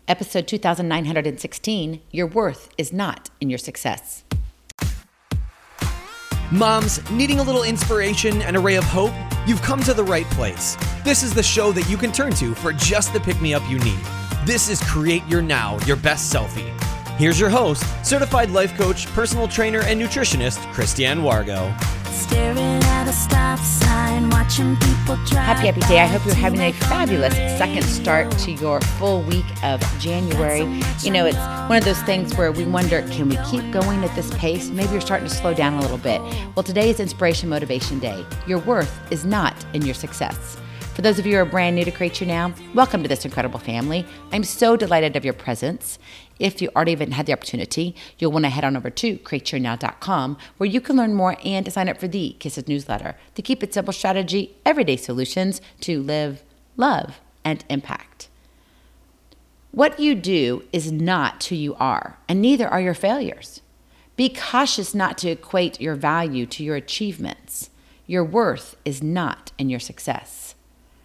Episode 2916, Your Worth is Not in Your Success. Moms, needing a little inspiration and a ray of hope? You've come to the right place. This is the show that you can turn to for just the pick-me-up you need. This is Create Your Now, Your Best Selfie. Here's your host, certified life coach, personal trainer, and nutritionist, Christiane Wargo. Staring at a stop sign, watching people drive. Happy day. I hope you're having a fabulous second start to your full week of January. You know, it's one of those things where we wonder, can we keep going at this pace? Maybe you're starting to slow down a little bit. Well, today is Inspiration Motivation Day. Your worth is not in your success. For those of you who are brand new to Create Your Now, welcome to this incredible family. I'm so delighted of your presence. If you already haven't had the opportunity, you'll want to head on over to createyournow.com where you can learn more and to sign up for the Kisses newsletter, the Keep It Simple strategy, everyday solutions to live, love, and impact. What you do is not who you are, and neither are your failures. Be cautious not to equate your value to your achievements. Your worth is not in your success.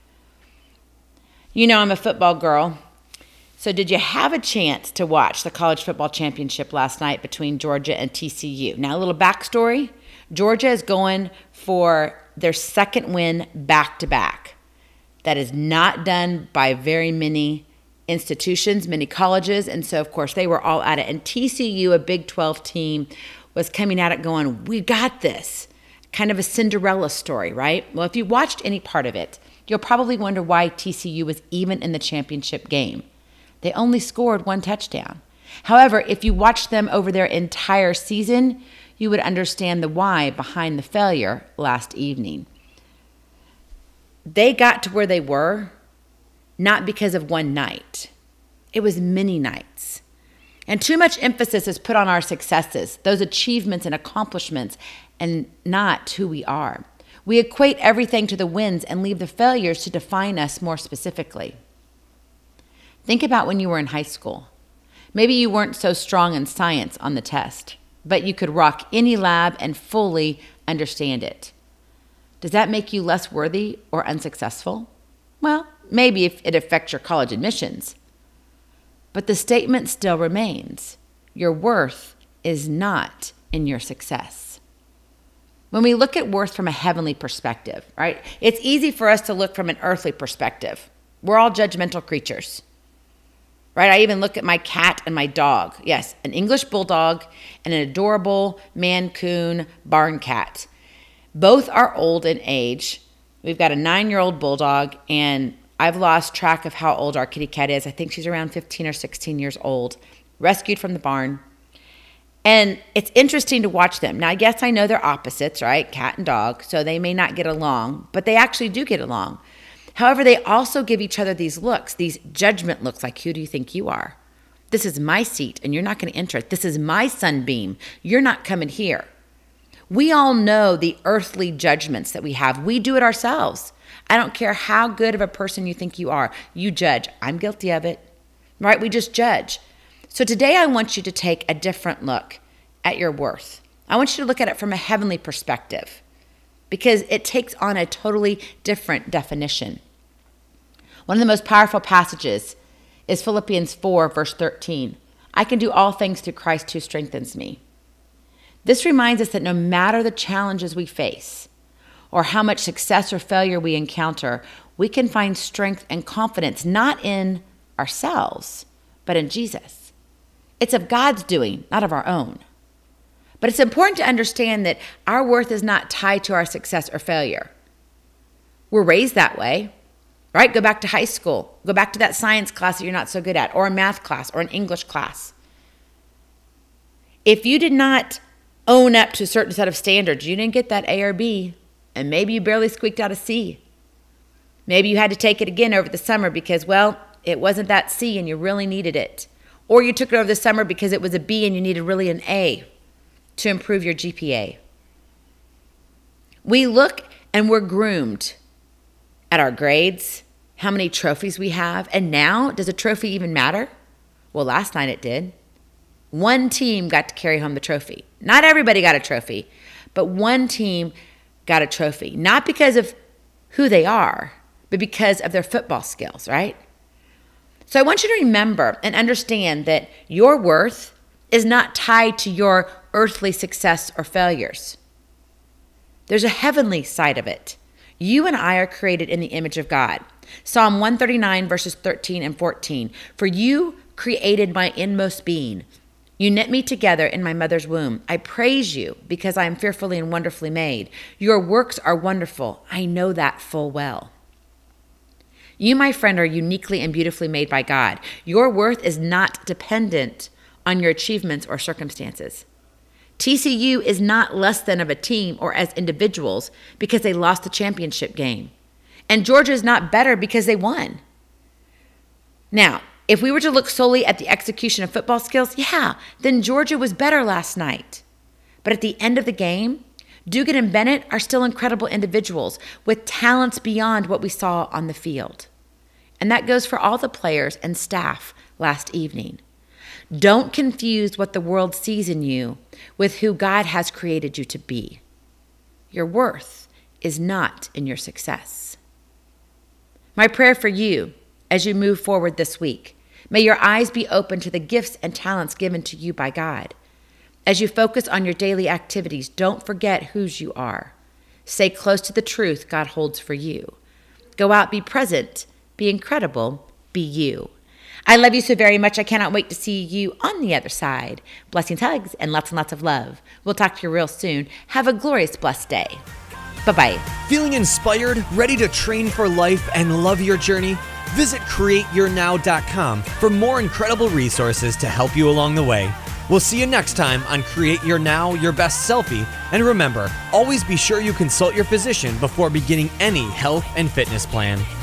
You know, I'm a football girl. So did you have a chance to watch the college football championship last night between Georgia and TCU? Now, a little backstory. Georgia is going for their second win back-to-back. That is not done by very many institutions, many colleges. And so, of course, they were all at it. And TCU, a Big 12 team, was coming at it going, we got this. Kind of a Cinderella story, right? Well, if you watched any part of it, you'll probably wonder why TCU was even in the championship game. They only scored one touchdown. However, if you watched them over their entire season, you would understand the why behind the failure last evening. They got to where they were not because of one night. It was many nights. And too much emphasis is put on our successes, those achievements and accomplishments, and not who we are. We equate everything to the wins and leave the failures to define us more specifically. Think about when you were in high school. Maybe you weren't so strong in science on the test, but you could rock any lab and fully understand it. Does that make you less worthy or unsuccessful? Well, maybe if it affects your college admissions. But the statement still remains. Your worth is not in your success. When we look at worth from a heavenly perspective, right? It's easy for us to look from an earthly perspective. We're all judgmental creatures. Right? I even look at my cat and my dog. Yes, an English bulldog and an adorable Mancoon barn cat. Both are old in age. We've got a 9-year-old bulldog, and I've lost track of how old our kitty cat is. I think she's around 15 or 16 years old, rescued from the barn. And it's interesting to watch them. Now, yes, I know they're opposites, right? Cat and dog, so they may not get along, but they actually do get along. However, they also give each other these looks, these judgment looks, like, who do you think you are? This is my seat, and you're not going to enter it. This is my sunbeam. You're not coming here. We all know the earthly judgments that we have. We do it ourselves. I don't care how good of a person you think you are. You judge. I'm guilty of it, right? We just judge. So today I want you to take a different look at your worth. I want you to look at it from a heavenly perspective because it takes on a totally different definition. One of the most powerful passages is Philippians 4, verse 13. I can do all things through Christ who strengthens me. This reminds us that no matter the challenges we face or how much success or failure we encounter, we can find strength and confidence not in ourselves, but in Jesus. It's of God's doing, not of our own. But it's important to understand that our worth is not tied to our success or failure. We're raised that way. Right? Go back to high school. Go back to that science class that you're not so good at, or a math class, or an English class. If you did not own up to a certain set of standards, you didn't get that A or B, and maybe you barely squeaked out a C. Maybe you had to take it again over the summer because, well, it wasn't that C and you really needed it. Or you took it over the summer because it was a B and you needed really an A to improve your GPA. We look and we're groomed at our grades, how many trophies we have. And now, does a trophy even matter? Well, last night it did. One team got to carry home the trophy. Not everybody got a trophy, but one team got a trophy. Not because of who they are, but because of their football skills, right? So I want you to remember and understand that your worth is not tied to your earthly success or failures. There's a heavenly side of it. You and I are created in the image of God. Psalm 139 verses 13 and 14. For you created my inmost being. You knit me together in my mother's womb. I praise you because I am fearfully and wonderfully made. Your works are wonderful. I know that full well. You, my friend, are uniquely and beautifully made by God. Your worth is not dependent on your achievements or circumstances. TCU is not less than of a team or as individuals because they lost the championship game. And Georgia is not better because they won. Now, if we were to look solely at the execution of football skills, then Georgia was better last night. But at the end of the game, Dugan and Bennett are still incredible individuals with talents beyond what we saw on the field. And that goes for all the players and staff last evening. Don't confuse what the world sees in you with who God has created you to be. Your worth is not in your success. My prayer for you as you move forward this week, may your eyes be open to the gifts and talents given to you by God. As you focus on your daily activities, don't forget whose you are. Stay close to the truth God holds for you. Go out, be present, be incredible, be you. I love you so very much. I cannot wait to see you on the other side. Blessings, hugs, and lots of love. We'll talk to you real soon. Have a glorious, blessed day. Bye-bye. Feeling inspired, ready to train for life, and love your journey? Visit CreateYourNow.com for more incredible resources to help you along the way. We'll see you next time on Create Your Now, Your Best Selfie. And remember, always be sure you consult your physician before beginning any health and fitness plan.